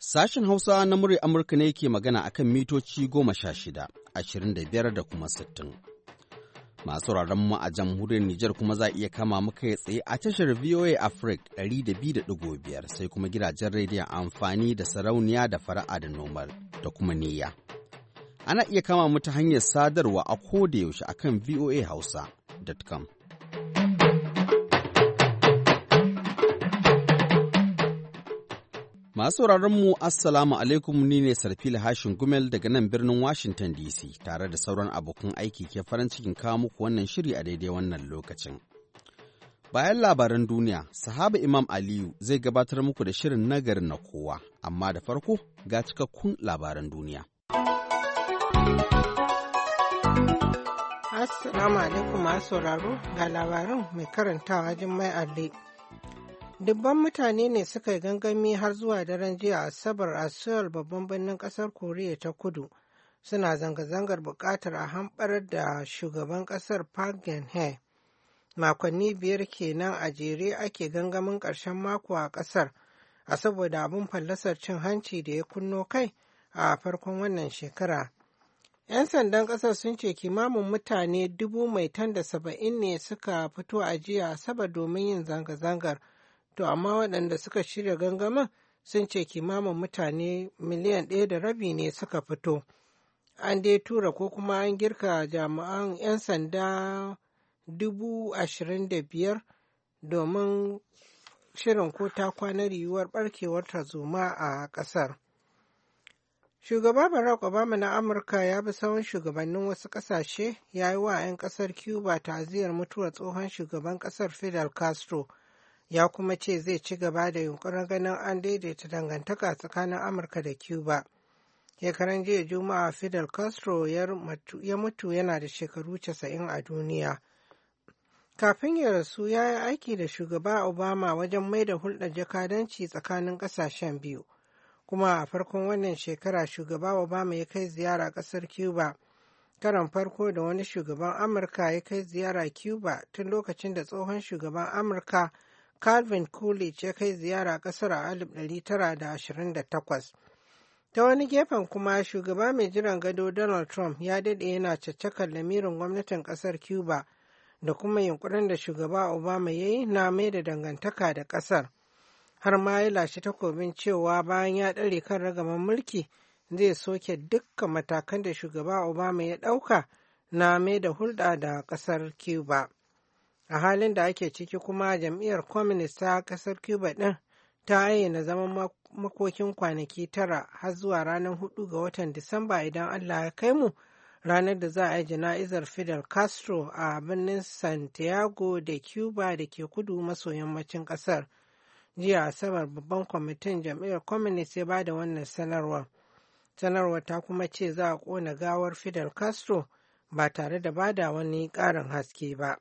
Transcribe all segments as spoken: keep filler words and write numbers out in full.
Sashen Hausa na murya Amurka ne ke magana akan mitoci goma sha shida, ashirin da biyar da kuma sittin. Masu mu a jamhuriyar Nijar kuma za a iya kama muka ya tsaye a tashar V O A Africa ɗari da biyu da ɗigo biyar sai kuma gidajen rediyon amfani da sarauniya da fara'a da nomal da kuma niyya. Ana iya kama mu ta hanyar sadarwa a koda yaushe akan v o a hausa dot com. Masu mu Assalamu alaikum, ni ne Sarfila Hashin Gumel daga nan birnin Washington D C tare da sauran abokan aiki ke farin cikin kawo muku wannan shiri a daidai wannan lokacin. Bayan labaran duniya, Sahaba Imam Aliyu zai gabatar muku da shirin nagarin na kowa, amma da farko ga cikakkun labaran duniya. Assalamu alaikum masu sauraro, ga labaran mai karantawa Jummai Ali. Dubban mutane ne suka yi gangami har zuwa daren jiya Asabar a Seoul, babban birnin kasar Koriya ta Kudu, suna zanga-zangar buƙatar a hamɓarar da shugaban kasar Park Geun-hye. Makonni biyar kenan a jere ake gangamin ƙarshen mako a ƙasar, a saboda abin fallasar cin hanci da ya kunno kai a farkon wannan shekara. 'Yan sandan ƙasar sun ce kimanin mutane dubu mai tan da saba'in ne suka fito a jiya Asabar domin yin zanga-zangar. To amma waɗanda suka shirya gangamin sun ce kimanin mutane miliyan ɗaya da rabi ne suka fito. An dai tura ko kuma an girka jami'an 'yan sanda dubu ashirin da biyar domin shirin ko ta kwanar yiwuwar ɓarkewar tarzoma a ƙasar. Shugaba Barack Obama na Amurka ya bi sawun shugabannin wasu ƙasashe ya yi wa 'yan ƙasar Cuba ta'aziyar mutuwar tsohon shugaban ƙasar Fidel Castro. Ya kuma ce zai ci gaba da yunkurin ganin an daidaita dangantaka tsakanin Amurka da Cuba. Shekaran jiya Juma'a Fidel Castro ya mutu yana da shekaru casa'in a duniya. Kafin ya rasu ya yi aiki da shugaba Obama wajen mai da hulɗar jakadanci tsakanin ƙasashen biyu. Kuma a farkon wannan shekara shugaba Obama ya kai ziyara ƙasar Cuba. Karan farko da wani shugaban Amurka ya kai ziyara Cuba tun lokacin da tsohon shugaban Amurka Calvin Coolidge ya kai ziyara ƙasar a alif ɗari tara da ashirin da takwas. Ta wani gefen kuma shugaba mai jiran gado Donald Trump ya daɗe yana caccakar lamirin gwamnatin ƙasar Cuba da kuma yunkurin da shugaba Obama ya yi na mai da dangantaka da ƙasar. Har ma ya lashe takobin cewa bayan ya ɗare kan ragaman mulki zai soke dukkan matakan da shugaba Obama ya ɗauka na mai da hulɗa da ƙasar Cuba. A halin da ake ciki kuma jam'iyyar Communist ta ƙasar Cuba ɗin ta ayyana zaman makokin kwanaki tara har zuwa ranar hudu ga watan Disamba idan Allah ya kai mu, ranar da za a yi jana'izar Fidel Castro a birnin Santiago de Cuba da ke kudu maso yammacin ƙasar. Jiya Asabar babban kwamitin jam'iyyar Communist ya ba da wannan sanarwar. Sanarwar ta kuma ce za a ƙona gawar Fidel Castro ba tare da bada wani ƙarin haske ba.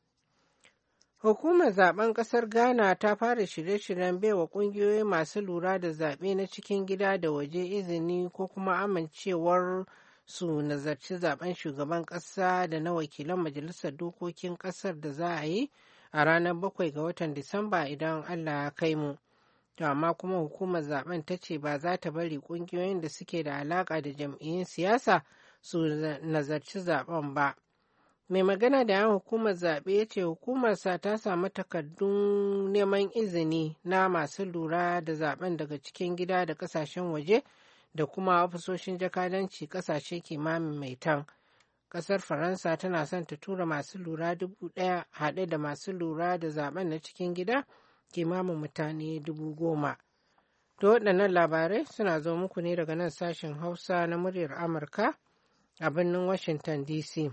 Hukumar zaben ƙasar Ghana ta fara shirye-shiryen baiwa ƙungiyoyi masu lura da zaɓe na cikin gida da waje izini ko kuma amincewar su nazarci zaben shugaban ƙasa da na wakilan majalisar dokokin ƙasar da za a yi a ranar bakwai ga watan Disamba idan Allah ya kai mu. To amma kuma hukumar zaben ta ce ba za ta bari ƙungiyoyin da suke da alaƙa da jam'iyyun siyasa su nazarci zaben ba. Mai magana da yan hukumar zaɓe ya ce hukumarsa ta samu takardun neman izini na masu lura da zaben daga cikin gida da ƙasashen waje da kuma ofisoshin jakadanci ƙasashe kimanin maitan. Ƙasar Faransa tana son ta tura masu lura dubu ɗaya haɗe da masu lura da zaben na cikin gida kimanin mutane dubu goma. To waɗannan labarai suna zo muku ne daga nan sashen Hausa na muryar Amurka a birnin Washington D C.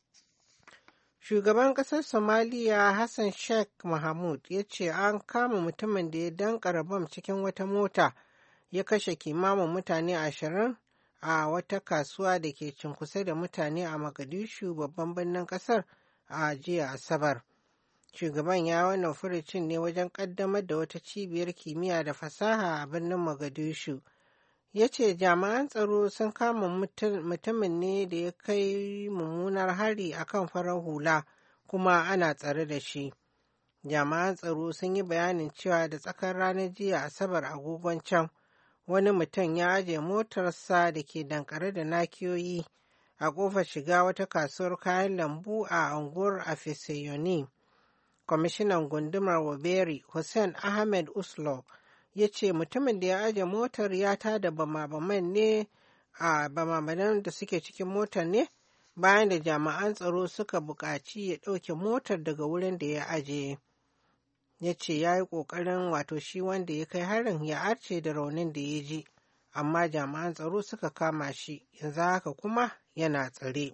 Shugaban ƙasar Somaliya Hassan Sheikh Mohamud ya ce an kama mutumin da ya dankara bam cikin wata mota ya kashe kimanin mutane ashirin a wata kasuwa da ke cunkusa da mutane a Mogadishu, babban birnin ƙasar, a jiya Asabar. Shugaban ya wannan furucin ne wajen ƙaddamar da wata cibiyar kimiyya da fasaha a birnin Mogadishu. Ya ce jami'an tsaro sun kama mutumin ne da ya kai mummunar hari a kan farar hula kuma ana tsare da shi. Jami'an tsaro sun yi bayanin cewa da tsakar ranar jiya Asabar agogon can wani mutum ya aje motarsa da ke dankare da nakiyoyi a ƙofar shiga wata kasuwar kayan lambu a unguwar Afiseyoni. Kwamishinan gundumar Waberi Hussein Ahmed Uslo ya ce mutumin da ya aje motar ya tada bama-baman ne a bama-baman da suke cikin motar ne bayan da jami'an tsaro suka buƙaci ya ɗauke motar daga wurin da ya aje. Ya ce ya yi ƙoƙarin wato shi wanda ya kai harin ya arce da raunin da ya ji, amma jami'an tsaro suka kama shi, yanzu haka kuma yana tsare.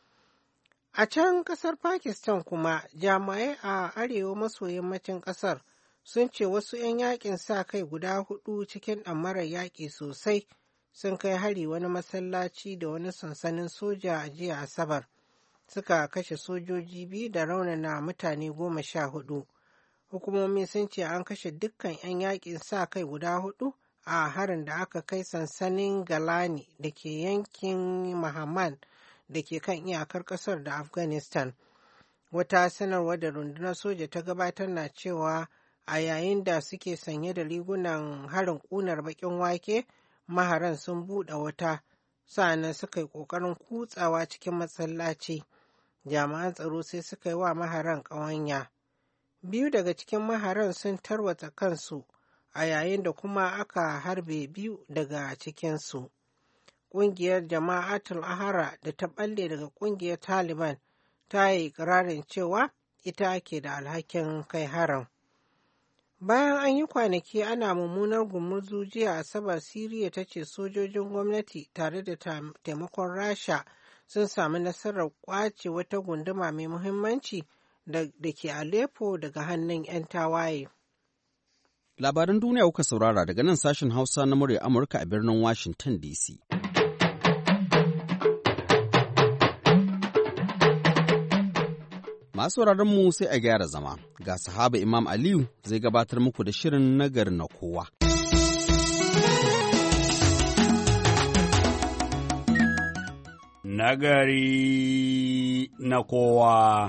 A can ƙasar Pakistan kuma jami'ai a arewa maso yammacin ƙasar sun ce wasu 'yan yakin sa kai guda hudu cikin ɗamarar yaƙi sosai sun kai hari wani masallaci da wani sansanin soja a jiya Asabar. Suka kashe sojoji biyu da raunana mutane goma sha hudu. Hukumomi sun ce an kashe dukkan 'yan yakin sa kai guda hudu a harin da aka kai sansanin Galani da ke yankin Mahaman da ke kan iyakar ƙasar da Afghanistan. Wata sanarwa da rundunar soja ta gabatar na cewa a yayin da suke sanye da rigunan harin ƙunar baƙin wake, maharan sun buɗe wata, sa'annan suka yi ƙoƙarin kutsawa cikin masallaci. Jami'an tsaro sai suka yi wa maharan ƙawanya. Biyu daga cikin maharan sun tarwatsa kansu a yayin da kuma aka harbe biyu daga cikinsu. Ƙungiyar Jama'atul Ahara da ta ɓalle daga ƙungiyar Taliban ta yi ƙirarin cewa ita ke da alhakin kai harin. Bayan an yi kwanaki ana mummunar gumurzu jiya Asabar, Siriya ta ce sojojin gwamnati tare da taimakon Rasha sun sami nasarar ƙwace wata gunduma mai muhimmanci da ke Aleppo daga hannun 'yan tawaye. Labaran duniya kuka saurara daga nan sashen Hausa na murya Amurka a birnin Washington D C. Masu mu sai a gyara zama, ga sahaba Imam Aliyu zai gabatar muku da shirin nagari na kowa. Nagari na kowa.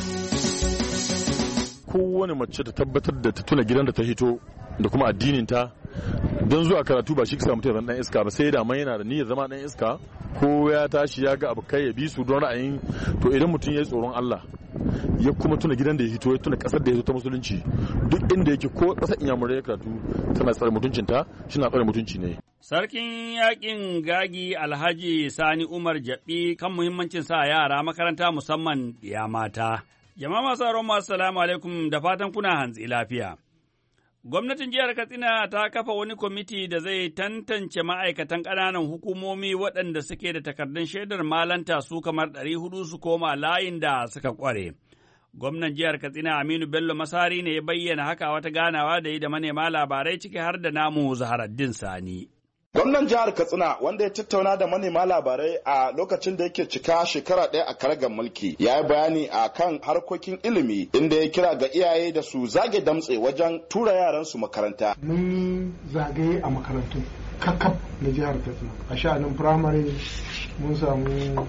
Kowane mace ta tabbatar da ta tuna gidan da ta hito da kuma addininta, don zuwa karatu ba shi kisa mutum zan dan iska ba, sai da man yana da niyyar zama dan iska ko ya tashi ya ga abu kai ya bi su don ra'ayin. To idan mutum ya yi tsoron Allah ya kuma tuna gidan da ya hito, ya tuna kasar da ya hito ta musulunci, duk inda yake ko kasar inyamurai ya karatu tana tsare mutuncinta, shi na tsare mutunci ne. Sarkin yakin gagi Alhaji Sani Umar Jabi kan muhimmancin sa yara makaranta musamman ya mata. Jama'a masu aron masu salamu alaikum da fatan kuna hantsi lafiya. Gwamnatin jihar Katsina ta kafa wani kwamiti da zai tantance ma'aikatan ƙananan hukumomi waɗanda suke da takardun shaidar malanta su kamar ɗari hudu su koma layin da suka ƙware. Gwamnan jihar Katsina Aminu Bello Masari ne ya bayyana haka wata ganawa da yi da manema labarai ciki har da namu Zaharaddin Sani. Gwamnan jihar Katsina wanda ya tattauna da manema labarai a lokacin da yake cika shekara ɗaya a karagar mulki ya yi bayani a kan harkokin ilimi inda ya kira ga iyaye da su zage damtse wajen tura yaransu makaranta. Mun yi zagaye a makarantu kakkaf na jihar Katsina. A sha'anin firamare mun samu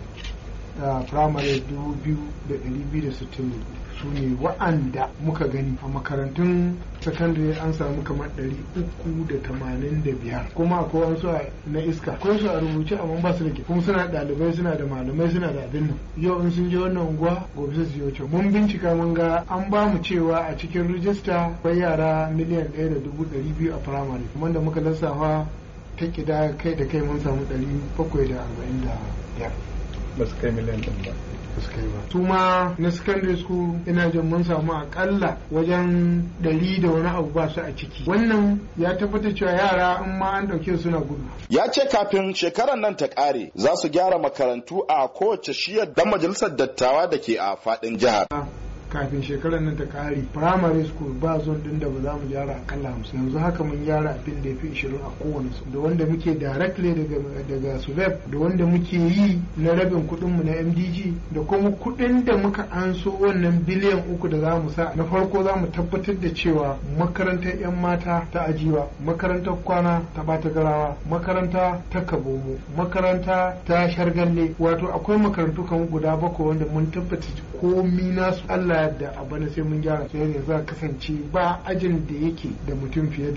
firamare dubu biyu da ɗari biyu da sittin su ne wa'anda muka gani. A makarantun sakandare an samu kamar ɗari uku da tamanin da biyar, kuma akwai wasu na iska, akwai su a rubuce amma ba su da kuma suna ɗalibai, suna da malamai, suna da abin nan. Yau in sun je wannan unguwa gobe su je can. Mun bincika mun ga an ba mu cewa a cikin rijista akwai yara miliyan ɗaya da dubu ɗari biyu a firamare, kuma da muka lissafa ta ƙida kai da kai mun samu ɗari bakwai da arba'in da biyar. Ba su kai miliyan ɗin ba. su ma na secondary school ina jin mun samu akalla wajen ɗari da wani abu ba su a ciki. Wannan ya tabbatar cewa yara in ma an ɗauke suna gudu. Ya ce kafin shekarar nan ta ƙare za su gyara makarantu a kowace shiyar dan majalisar dattawa da ke a faɗin jihar. Kafin shekarar nan ta kare primary school ba zon din da ba za mu gyara akalla hamsin, yanzu haka mun gyara abin da ya fi ishirin a kowane su, da wanda muke directly daga daga subeb, da wanda muke yi na rabin kuɗin mu na M D G, da kuma kuɗin da muka anso wannan biliyan uku da za mu sa. Na farko za mu tabbatar da cewa makarantar yan mata ta Ajiwa, makarantar kwana ta Bata Garawa, makaranta ta Kabomo, makaranta ta Shargalle, wato akwai makarantu kamar guda bakwai wanda mun tabbata komi nasu Allah da a bana sai mun gyara sai ne za kasance ba ajin da yake da mutum fiye da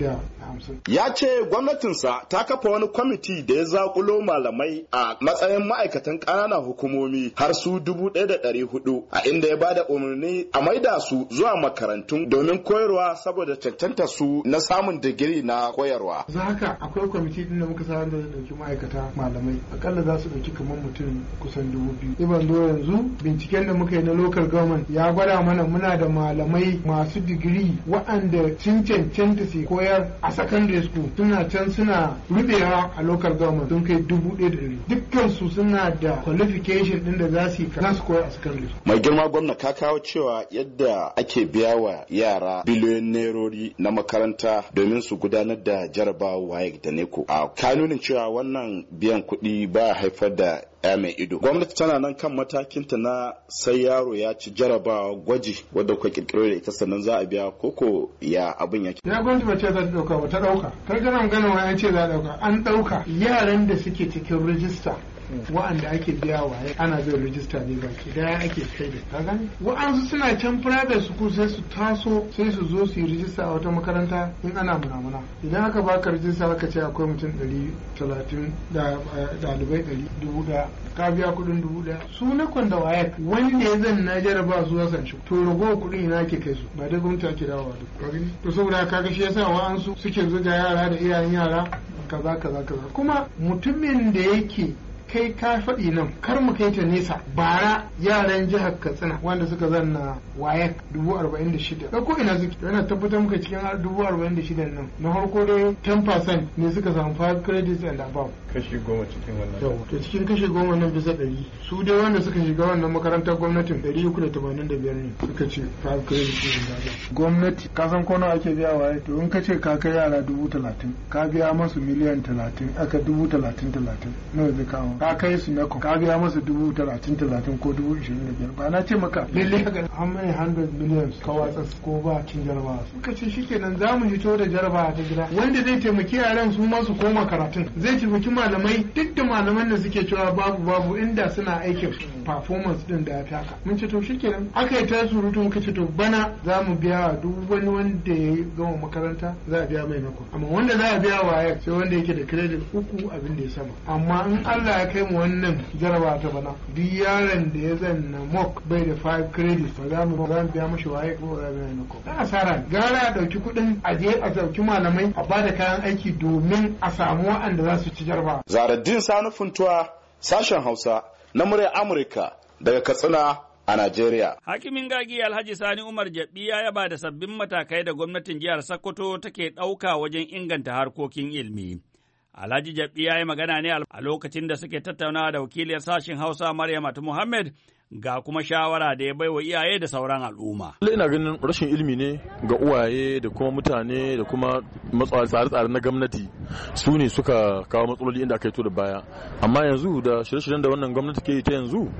hamsin. Ya ce gwamnatinsa ta kafa wani kwamiti da ya zakulo malamai a matsayin ma'aikatan ƙananan hukumomi har su dubu ɗaya da ɗari hudu a inda ya bada umarni a maida su zuwa makarantun domin koyarwa saboda cancanta su na samun digiri na koyarwa. Za haka akwai kwamiti din da muka sa da dauki ma'aikata malamai akalla za su dauki kamar mutum kusan dubu biyu. Iban do yanzu binciken da muka yi na local government ya gwada mana muna da malamai masu digiri waɗanda sun cancanta su koyar a secondary school suna can suna rubewa a local government sun kai dubu ɗaya da ɗari. Dukkan su suna da qualification din da za su yi za su koyar a secondary school. Mai girma gwamna ka kawo cewa yadda ake biya wa yara biliyoyin nerori na makaranta domin su gudanar da jarabawa waye da neko. A kanunin cewa wannan biyan kuɗi ba haifar da ya mai ido. Gwamnati tana nan kan matakinta na sai yaro ya ci jarabawa gwaji wadda kuka kirkiro da ita sannan za a biya koko ya abin yake. Ya gwamnati ba ce za ta dauka ba ta dauka. Kar kana magana wa an ce za a dauka. An dauka yaran da suke cikin rijista wa'anda ake biya wa ana zai rijista ne baki daya ake kai da ka gani wa'ansu suna can private school sai su taso sai su zo su yi rijista a wata makaranta in ana munamuna idan aka baka rijista aka ce akwai mutum ɗari talatin da ɗalibai ɗari dubu ɗaya ka biya kuɗin dubu ɗaya su na kwanda waye wanda ya zan na jaraba su zasan shi to ragowar kuɗin ina ake kai su ba dai gwamnati ake dawowa duk to saboda kaga shi yasa wa'ansu suke zuga yara da iyayen yara kaza kaza kaza kuma mutumin da yake kai ka faɗi nan kar mu kai ta nesa bara yaran jihar Katsina wanda suka zanna waye dubu arba'in da shida da ko ina suke yana tabbatar muka cikin dubu arba'in da shida nan na farko dai ten percent ne suka samu five credits and above kashi goma cikin wannan yau to cikin kashi goma nan bisa ɗari su dai wanda suka shiga wannan makarantar gwamnatin ɗari uku da tamanin da biyar ne suka ce five credits and above gwamnati ka san ko nawa ake biya waye to in ka ce ka kai yara dubu talatin ka biya masu miliyan talatin aka dubu talatin talatin nawa zai kawo ka kai su na ka biya masa dubu talatin talatin ko dubu ishirin da biyar ba na ce maka lalle haka how many hundred millions ka watsa ko ba cin jarabawa suka ce shikenan za mu hito da jarabawa ta gida wanda zai taimaki yaran su ma su koma karatun zai taimaki malamai duk da malaman da suke cewa babu babu inda suna aikin performance din da ya fi haka mun ce to shikenan aka yi ta surutu muka ce to bana za mu biya duk wani wanda ya gama makaranta za a biya mai nako amma wanda za a biya wa sai wanda yake da credit uku abin da ya sama amma in Allah ya kai mu wannan jaraba ta bana duk yaron da ya zanna mock bai da five credits ba za mu za mu biya mashi waye ko za mu biya nako da asara gara a dauki kuɗin a je a dauki malamai a bada kayan aiki domin a samu waɗanda za su ci jaraba. Zaraddin Sani Funtuwa sashen Hausa na muryar Amurka daga Katsina a Najeriya. Hakimin Gagi Alhaji Sani Umar Jabi ya yaba da sabbin matakai da gwamnatin jihar Sokoto take ɗauka wajen inganta harkokin ilimi. Alhaji Jabi ya yi magana ne a lokacin da suke tattaunawa da wakiliyar sashen Hausa Maryam Muhammad ga kuma shawara da ya bai wa iyaye da sauran al'umma. Ina ganin rashin ilimi ne ga uwaye da kuma mutane da kuma tsare-tsare na gwamnati su ne suka kawo matsaloli inda aka yi to da baya. Amma yanzu da shirye-shiryen da wannan gwamnati ke yi ta yanzu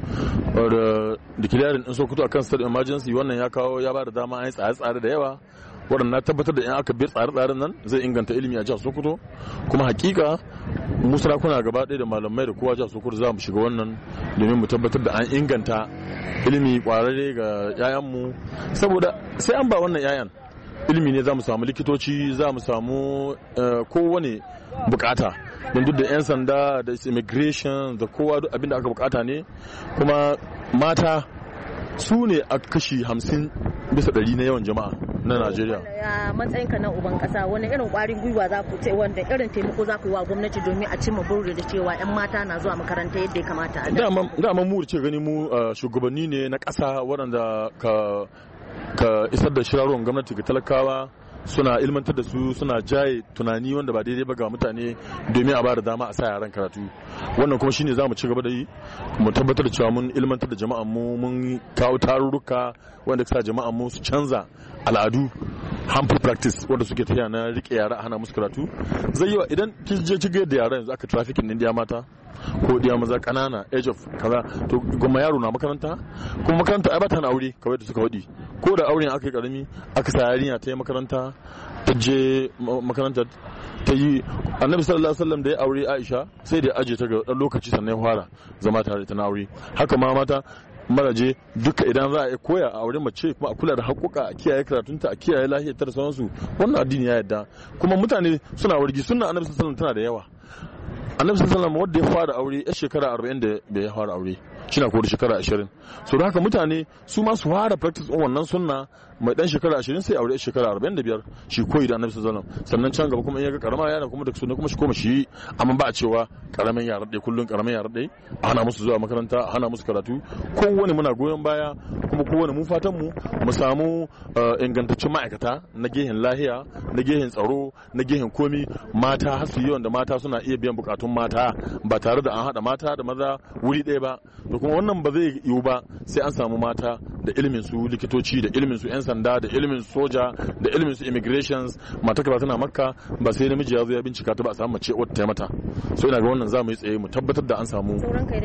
da declaring din Sokoto akan state emergency wannan ya kawo ya ba da dama an yi tsare-tsare da yawa. Waɗanda tabbatar da in aka bi tsare-tsaren nan zai inganta ilimi a jihar Sokoto kuma hakika mu sarakuna gaba ɗaya da malamai da kowa jihar Sokoto za mu shiga wannan domin mu tabbatar da an inganta ilimi kwararre ga 'ya'yanmu saboda sai an ba wannan 'ya'yan ilimi ne za mu samu likitoci za mu samu kowane bukata don duk da 'yan sanda da immigration da kowa duk abin da aka bukata ne kuma mata su ne a kashi hamsin bisa ɗari na yawan jama'a na Najeriya. Ya matsayinka na uban kasa wani irin ƙwarin gwiwa za ku ce wanda irin taimako za ku yi wa gwamnati domin a cimma burin da cewa 'yan mata na zuwa makaranta yadda ya kamata a da. Dama mu ce gani mu shugabanni ne na ƙasa waɗanda ka ka isar da shirarwan gwamnati ga talakawa suna ilmantar da su suna jaye tunani wanda ba daidai ba ga mutane domin a bada dama a sa yaran karatu wannan kuma shine zamu ci gaba da yi mu tabbatar da cewa mun ilmantar da jama'an mu mun kawo tarurruka wanda sa jama'an mu su canza al'adu harmful practice wanda suke tafiya na rike yara a hana musu karatu zai yi wa idan kin je ki ga da yara yanzu aka trafficking din mata ko diya maza kanana age of kaza to goma yaro na makaranta kuma makaranta ai ba ta na aure kawai da suka wadi ko da auren aka yi karami aka sa yarinya ta yi makaranta ta je makaranta ta yi annabi sallallahu alaihi wasallam da ya aure Aisha sai da aje ta ga dan lokaci sannan ya fara zama tare ta na aure haka ma mata maraje duka idan za a koya a wurin mace kuma a kula da haƙuƙa a kiyaye karatunta a kiyaye lafiyarta da sauransu wannan addini ya yarda kuma mutane suna wargi sunna annabi sallallahu alaihi wasallam tana da yawa. Annabi sallallahu alaihi wasallam wanda ya fara aure ya shekara arba'in da bai fara aure shi na ko da shekara ashirin so da haka mutane su ma su fara practice din wannan sunna mai dan shekara ashirin sai aure shekara arba'in da biyar shi koyi da Annabi sallallahu alaihi wasallam sannan can gaba kuma in ya ga karama yana kuma da sunna kuma shi koma shi amma ba a cewa karamin yara dai kullun karamin yara dai hana musu zuwa makaranta hana musu karatu kowane muna goyon baya kuma kowane mu fatan mu mu samu ingantaccen ma'aikata na gehen lahiya na gehen tsaro na gehen komi mata har su yawan da mata suna iya biyan bukatun mata ba tare da an hada mata da maza wuri ɗaya ba to kuma wannan ba zai yiwu ba sai an samu mata da ilimin su likitoci da ilimin su yan sanda da ilimin soja da ilimin su immigrations mata ka tana makka ba sai namiji ya zo ya bincika ta ba a samu mace wata ta mata so ina ga wannan za mu yi tsaye mu tabbatar da an samu sauran kai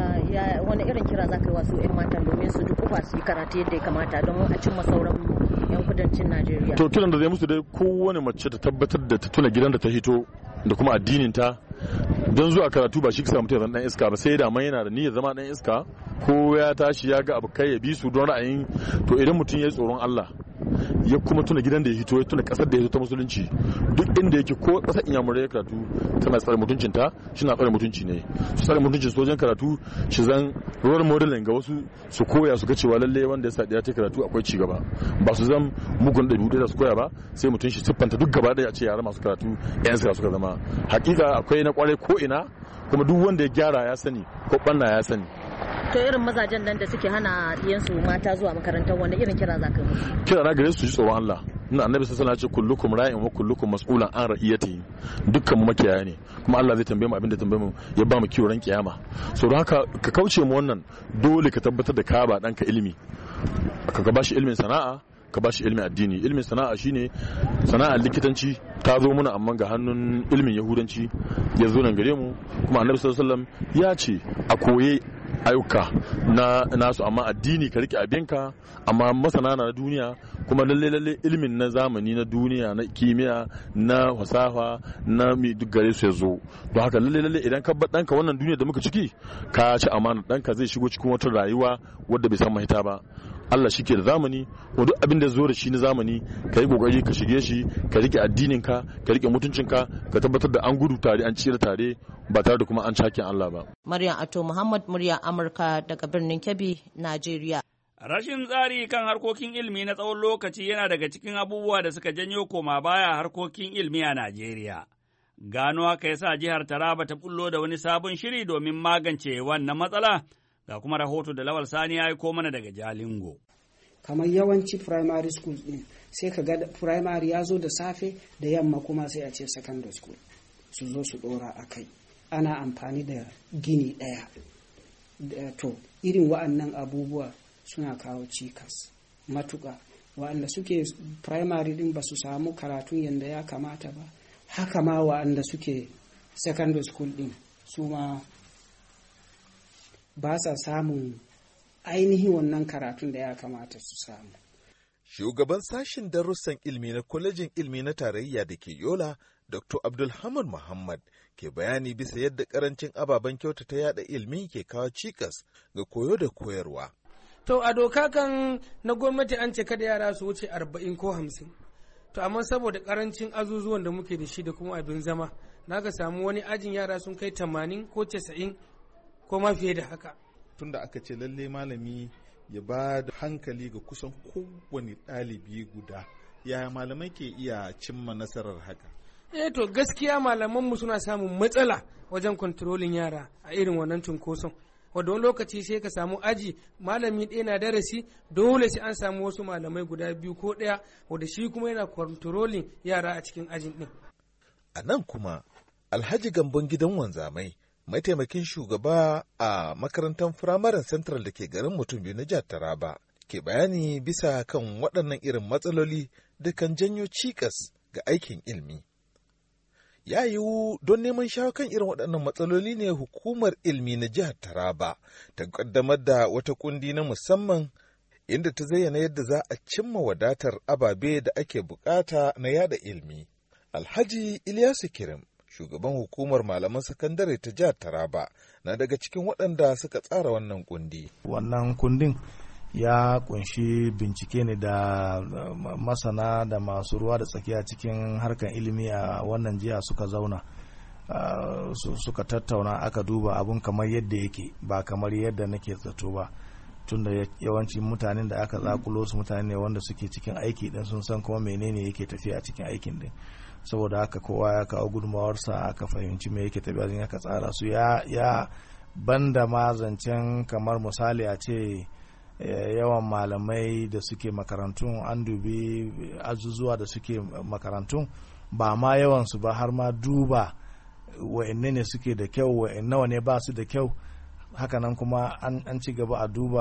da wani irin kira za ka yi wasu yan matan domin su duk ba su yi karatu yadda ya kamata don a cimma sauran yan kudancin Najeriya. To kiran da zai musu dai kowane mace ta tabbatar da ta tuna gidan da ta hito da kuma addinin ta don zuwa karatu ba shi kisa mutum ya zama dan iska ba sai da mai yana da niyyar zama dan iska ko ya tashi ya ga abu kai ya bi su don ra'ayin to idan mutum ya yi tsoron Allah ya kuma tuna gidan da ya hito ya tuna kasar da ya hito ta musulunci duk inda yake ko kasar inyamurai ya karatu tana tsare mutuncinta shi na tsare mutunci ne su tsare mutuncin sojan karatu shi zan role modeling ga wasu su koya su ga cewa lalle wanda ya sa ya ta karatu akwai ci gaba ba su zan mugun ɗabi'u da su koya ba sai mutum shi siffanta duk gaba ɗaya a ce yara masu karatu yan suka suka zama hakika akwai na kwarai ko ina kuma duk wanda ya gyara ya sani ko ɓanna ya sani. To irin mazajen nan da suke hana yansu mata zuwa makarantar wanda irin kira za ka yi? Kira na gare su ji tsoron Allah. Ina annabi sallallahu alaihi wasallam ce kullukum ra'in wa kullukum mas'ulan an ra'iyatihi. Dukkan makiyaya ne kuma Allah zai tambaye mu abin da tambaye mu ya ba mu kiwo ran kiyama. So don haka ka kauce mu wannan dole ka tabbatar da ka ba danka ilimi. Ka ka bashi ilimin sana'a ka bashi ilimin addini ilimin sana'a shine sana'ar likitanci ta zo muna amma ga hannun ilimin yahudanci ya zo nan gare mu kuma annabi sallallahu alaihi wasallam ya ce a koye ayyuka na nasu amma addini ka rike abinka amma masana na duniya kuma lalle lalle ilimin na zamani na duniya na kimiyya na fasaha na mi duk gare su ya zo don haka lalle lalle idan ka bar danka wannan duniya da muka ciki ka ci amana danka zai shigo cikin wata rayuwa wadda bai san mahita ba Allah shi ke da zamani ko duk abin da zo da shi na zamani ka yi kokari ka shige shi ka rike addinin ka ka rike mutuncinka ka tabbatar da an gudu tare an cire tare ba tare da kuma an cakin Allah ba. Maryam Ato Muhammad murya Amurka daga birnin Kebbi, Najeriya. Rashin tsari kan harkokin ilimi na tsawon lokaci yana daga cikin abubuwa da suka janyo koma baya harkokin ilimi a Najeriya. Gano haka yasa jihar Taraba ta bullo da wani sabon shiri domin magance wannan matsala. Ga kuma rahoto da Lawal Sani ya aiko mana daga Jalingo. Kamar yawanci primary school ɗin sai ka ga primary ya zo da safe da yamma kuma sai a ce secondary school su zo su ɗora a kai. Ana amfani da gini ɗaya. To, irin wa'annan abubuwa suna kawo cikas matuƙa. Wa'anda suke primary ɗin ba su samu karatun yadda ya kamata ba. Haka ma wa'anda suke secondary school ɗin su ma ba sa samun ainihin wannan karatun da ya kamata su samu. Shugaban sashen darussan ilmi na kwalejin ilmi na tarayya da ke Yola, Doctor Abdulhamid Muhammad, ke bayani bisa yadda karancin ababen kyautata yada ilmi ke kawo cikas ga koyo da koyarwa. To a doka kan na gwamnati an ce kada yara su wuce arba'in ko hamsin. To amma saboda karancin azuzuwan da muke da shi da kuma abin zama, na ga samu wani ajin yara sun kai tamanin ko casa'in ko ma fiye da haka. Tunda aka ce lalle malami ya ba da hankali ga kusan kowane ɗalibi guda, yaya malamai ke iya cimma nasarar haka? Eh to gaskiya malamanmu suna samun matsala wajen kontrolin yara a irin wannan cunkoson. Wadda wani lokaci sai ka samu aji malami ɗaya na darasi dole sai an samu wasu malamai guda biyu ko ɗaya wadda shi kuma yana kontrolin yara a cikin ajin ɗin. A nan kuma Alhaji Gambon gidan wanzamai mataimakin shugaba a makarantar firamaren central da ke garin mutum biyu na jihar Taraba ke bayani bisa kan waɗannan irin matsaloli da kan janyo cikas ga aikin ilmi. Ya yiwu don neman shawo kan irin waɗannan matsaloli ne hukumar ilmi na jihar Taraba ta ƙaddamar da wata kundi na musamman inda ta zayyana yadda za a cimma wadatar ababe da ake bukata na yada ilmi. Alhaji Ilyasu Kirim shugaban hukumar malaman sakandare ta jihar Taraba, na daga cikin waɗanda suka tsara wannan kundi. Wannan kundin ya kunshi bincike ne da masana da masu ruwa da tsakiya cikin harkar ilimi a wannan jiha suka zauna. Uh, suka tattauna aka duba abun kamar yadda yake, ba kamar yadda nake zato ba, tunda yawancin mutanen da aka zakulo su mutane ne wanda suke cikin aiki din, sun san kuma menene yake tafiya a cikin aikin din. Saboda haka kowa ya kawo gudunmawarsa, aka fahimci me yake tafiya din, aka tsara su ya ya banda ma zancen kamar misali a ce yawan malamai da suke makarantun, an dubi azuzuwa da suke makarantun, ba ma yawansu ba, har ma duba wa'anne ne suke da kyau, wa'anne nawa ne ba su da kyau. Hakanan kuma an ci gaba a duba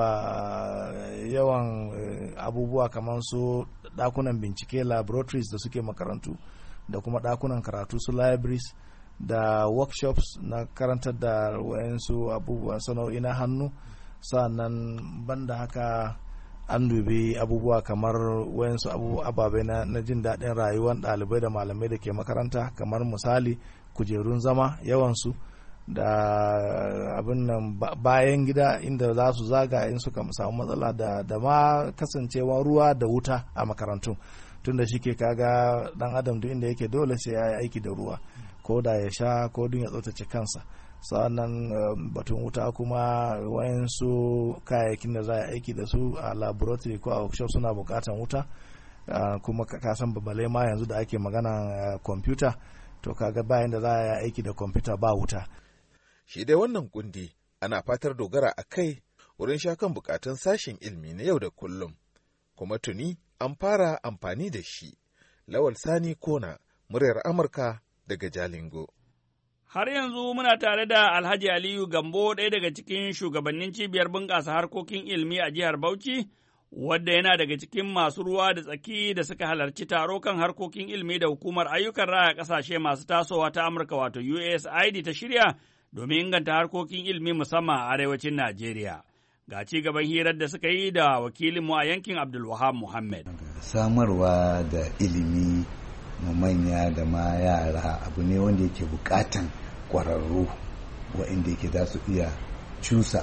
yawan abubuwa kamar su dakunan bincike, laboratories da suke makarantu, da kuma dakunan karatu su libraries, da workshops na karantar da wayansu abubuwan sana'o'i na hannu. Sannan banda haka an dubi abubuwa kamar wayansu ababai na jin daɗin rayuwar ɗalibai da malamai da ke makaranta, kamar misali kujerun zama yawansu, da abin nan bayan gida inda za su zaga in suka samu matsala, da, da ma kasancewa ruwa da wuta a makarantu, tunda shi ke kaga dan adam duk inda yake dole sai ya yi aiki da ruwa, ko da ya sha ko don ya tsaftace kansa. Sa'annan batun wuta kuma wayansu kayayyakin da za a aiki da su a laboratory ko a workshop suna bukatan wuta, kuma ka san babale ma yanzu da ake magana kwamfuta, to kaga bayan da za a yi aiki da kwamfuta ba wuta. Shi dai wannan kundi ana fatar dogara a kai wurin shakan bukatun sashen ilmi na yau da kullum, kuma tuni an fara amfani da shi. Lawal Sani Kona, muryar Amurka daga Jalingo. Har yanzu muna tare da Alhaji Aliyu Gambo, ɗaya daga cikin shugabannin cibiyar bunƙasa harkokin ilmi a jihar Bauchi, wadda yana daga cikin masu ruwa da tsaki da suka halarci taro kan harkokin ilmi da hukumar ayyukan raya ƙasashe masu tasowa ta Amurka wato U S A I D ta shirya domin inganta harkokin ilmi musamman a arewacin Najeriya. Ga ci gaban hirar da suka yi da wakilinmu a yankin Abdulwahab Muhammad. Samarwa da ilimi ma manya da ma yara abu ne wanda yake bukatan ƙwararru waɗanda yake za su iya cusa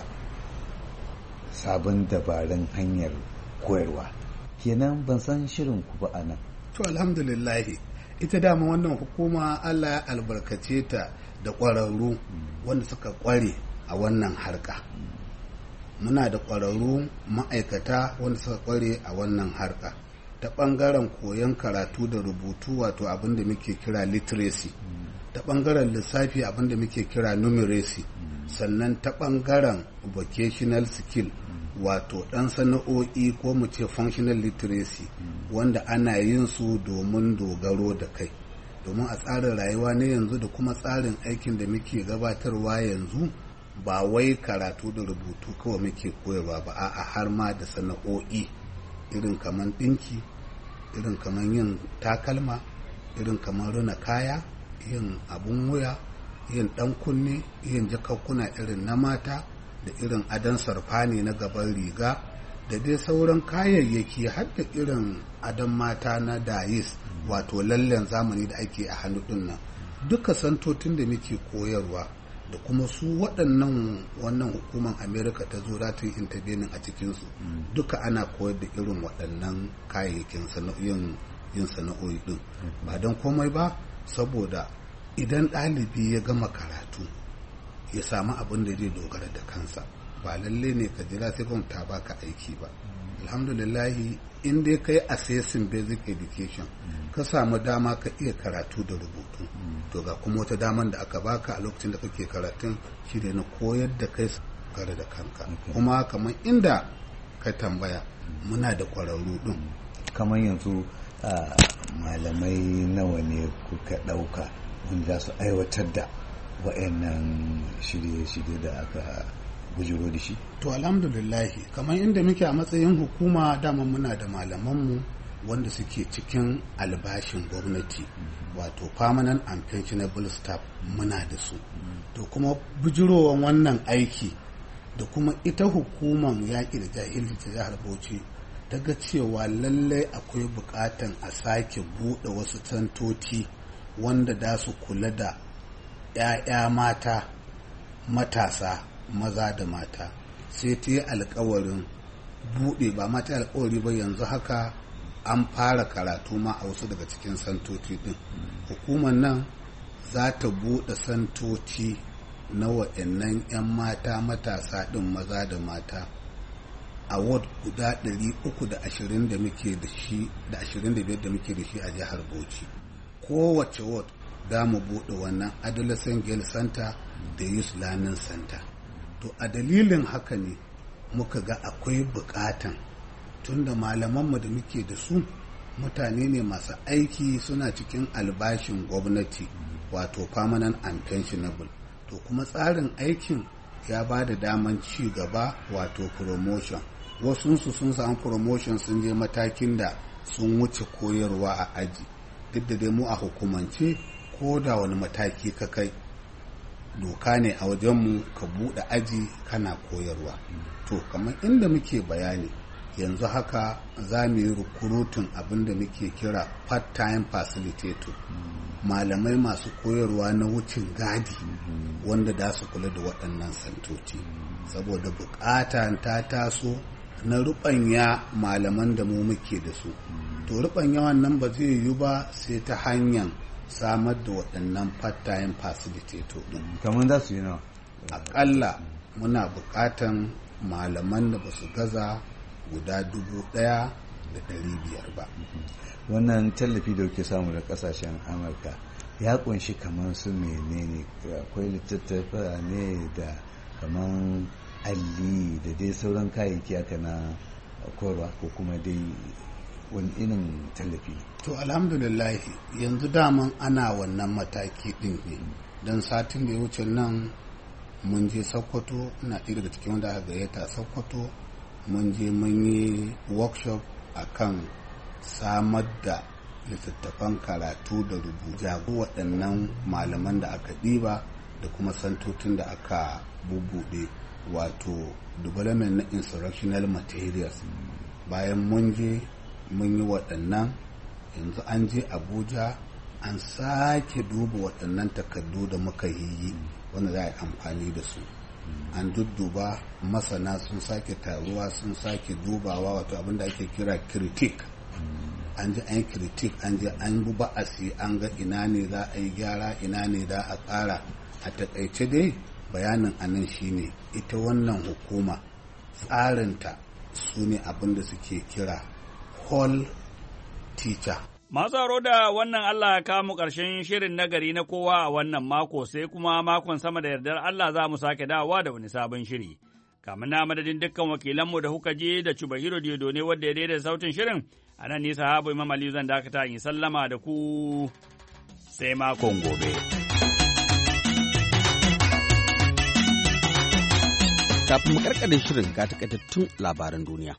sabon dabarun hanyar koyarwa. Kenan ban san shirin ku ba anan. To alhamdulillahi, ita dama wannan hukuma Allah ya albarkace ta da ƙwararru wanda suka ƙware a wannan harka. Muna da ƙwararru ma'aikata wanda suka ƙware a wannan harka ta ɓangaren koyon karatu da rubutu, wato abin da muke kira literacy, ta ɓangaren lissafi abin da muke kira numeracy, sannan ta ɓangaren vocational skill, wato ɗan sana'o'i ko mu ce functional literacy, wanda ana yin su domin dogaro da kai. Domin a tsarin rayuwa na yanzu da kuma tsarin aikin da muke gabatarwa yanzu, ba wai karatu da rubutu kawai muke koyarwa ba, a'a har ma da sana'o'i irin kamar ɗinki, irin kamar yin takalma, irin kamar rina kaya, yin abun wuya, yin ɗan kunne, yin jakakkuna irin na mata, da irin adon sarfani na gaban riga, da dai sauran kayayyaki, har da irin adon mata na dayis, wato lallen zamani da ake a hannu ɗin nan. Duka santotin da muke koyarwa da kuma su waɗannan wannan hukumar Amerika ta zo za ta yi intervening a cikinsu, duka ana koyar da irin waɗannan kayayyakin sana'o'in yin sana'o'i ɗin. Ba don komai ba, saboda idan ɗalibi ya gama karatu ya samu abin da zai dogara da kansa, ba lalle ne ka jira sai gwamnati ta baka aiki ba. Alhamdulillahi, in dai kai assessing basic education ka samu dama ka iya karatu da rubutu, to ga kuma wata daman da aka baka a lokacin da kake karatun shi ne na koyar da kai kare da kanka. Kuma kamar inda ka tambaya, muna da ƙwararru ɗin. Kamar yanzu malamai nawa ne kuka ɗauka wanda za su aiwatar da wa'annan shirye-shirye da aka bujuro da shi? To alhamdulillahi, kamar inda muke a matsayin hukuma, dama muna da malamanmu wanda suke cikin albashin gwamnati, wato permanent and pensionable staff, muna da su. To kuma bujurowan wannan aiki da kuma ita hukumar yaƙi da jahilci ta jihar Bauchi ta ga cewa lallai akwai buƙatan a sake buɗe wasu tantoti wanda da su kula da 'ya'ya mata matasa maza da mata, sai ta yi alkawarin buɗe, ba mata alkawari ba, yanzu haka an fara karatu ma a wasu daga cikin santoci ɗin. Hukumar nan za ta buɗe santoci na waɗannan 'yan mata matasa ɗin maza da mata a ward guda ɗari uku da ashirin da muke da shi da ashirin da biyar da muke da shi a jihar Bauchi. Kowace ward za mu buɗe wannan adolescent girl center da youth learning center. To a dalilin haka ne muka ga akwai buƙatan, tunda malamanmu da muke da su mutane ne masu aiki suna cikin albashin gwamnati, wato permanent and pensionable. To kuma tsarin aikin ya ba da daman ci gaba, wato promotion. Wasunsu sun samu promotion sun je matakin da sun wuce koyarwa a aji. Duk da dai mu a hukumance ko da wani mataki ka kai, doka ne a wajenmu ka buɗe aji kana koyarwa. To kamar inda muke bayani yanzu haka za mu yi rukurutun abin da muke kira part-time facilitator, malamai masu koyarwa na wucin gadi wanda da su kula da waɗannan santoci, saboda bukata ta taso na rubanya malaman da mu muke da su. To rubanya wannan ba zai yiwu ba sai ta hanyar samar da waɗannan part-time facilitator ɗin. Kamar za su yi nawa? Aƙalla muna buƙatan malaman da ba su gaza guda dubu ɗaya da ɗari biyar ba. Wannan tallafi da kuke samu da ƙasashen Amurka ya ƙunshi kamar su menene? Akwai littattafa ne da kamar alli da dai sauran kayayyaki haka na koyarwa, ko kuma dai wani irin tallafi? To alhamdulillah yanzu daman ana wannan mataki ɗin ne, don satin da ya wuce nan mun je Sokoto, ina ɗaya daga cikin wanda aka gayyata Sokoto. Mun je mun yi workshop akan samar da littattafan karatu da rubutu waɗannan malaman da aka ɗiba da kuma santotin da aka bubuɗe, wato development na instructional materials. Bayan mun je mun yi waɗannan, yanzu an je Abuja an sake duba waɗannan takardu da muka yi wanda za a yi amfani da su. An dudduba, masana sun sake taruwa sun sake dubawa, wato abin da ake kira critique. An ji an yi critique, an je an bi ba'asi, an ga ina ne za a yi gyara, ina ne za a tsara. A taƙaice dai bayanin anan shine ita wannan hukuma tsarinta su ne abin da suke kira whole teacher. Masu haro da wannan Allah ya kamu ƙarshen shirin nagari na kowa a wannan mako, sai kuma makon sama da yardar Allah za mu sake dawowa da wani sabon shiri. Kamun na madadin dukkan wakilanmu da kuka je da Cubahiro Diodo ne wadda ya daidaita sautin shirin, a nan nisa habu Imam Aliyu zan dakata in sallama da ku sai makon gobe. Kafin mu karkare shirin ga takaitattun labaran duniya.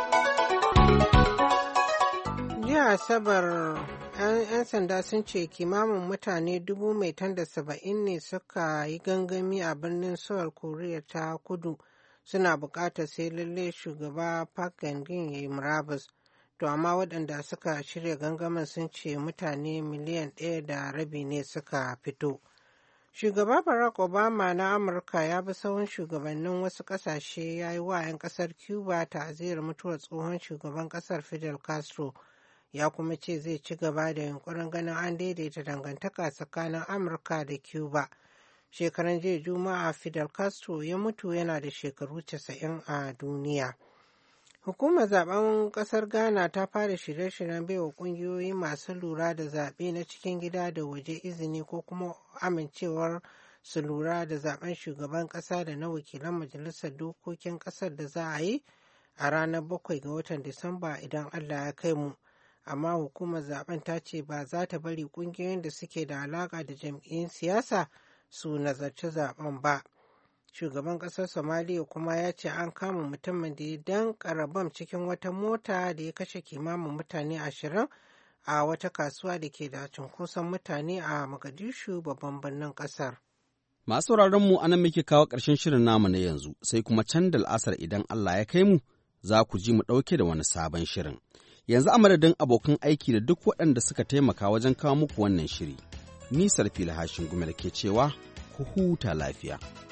Jiya Asabar, 'yan sanda sun ce kimanin mutane dubu mai tanda saba'in ne suka yi gangami a birnin Seoul, Koriya ta Kudu, suna buƙatar sai lalle shugaba Park Geun-hye ya yi murabus. To amma waɗanda suka shirya gangamin sun ce mutane miliyan ɗaya da rabi ne suka fito. Shugaba Barack Obama na Amurka ya bi sahun shugabannin wasu ƙasashe ya yi wa 'yan ƙasar Cuba ta'aziyar mutuwar tsohon shugaban ƙasar Fidel Castro. Ya kuma ce zai ci gaba da yunkurin ganin an daidaita dangantaka tsakanin Amurka da Cuba. Shekaran jiya Juma'a Fidel Castro ya mutu yana da shekaru casa'in a duniya. Hukumar zaben kasar Ghana ta fara shirye-shiryen baiwa kungiyoyi masu lura da zaɓe na cikin gida da waje izini ko kuma amincewar su lura da zaben shugaban ƙasa da na wakilan majalisar dokokin ƙasar da za a yi a ranar bakwai ga watan Disamba idan Allah ya kai mu. Amma hukumar zaben ta ce ba za ta bari kungiyoyin da suke da alaƙa da jam'iyyun siyasa su nazarci zaben ba. Shugaban ƙasar Somaliya kuma ya ce an kama mutumin da ya danƙara bam cikin wata mota da ya kashe kimanin mutane ashirin a wata kasuwa da ke da cunkoson mutane a Mogadishu, babban birnin ƙasar. Masu mu a nan muke kawo ƙarshen shirin namu na yanzu, sai kuma can da al'asar idan Allah ya kai mu za ku ji mu ɗauke da wani sabon shirin. Yanzu a madadin abokan aiki da duk waɗanda suka taimaka wajen kawo muku wannan shiri. nisar fili hashin gumel ke cewa ku huta lafiya.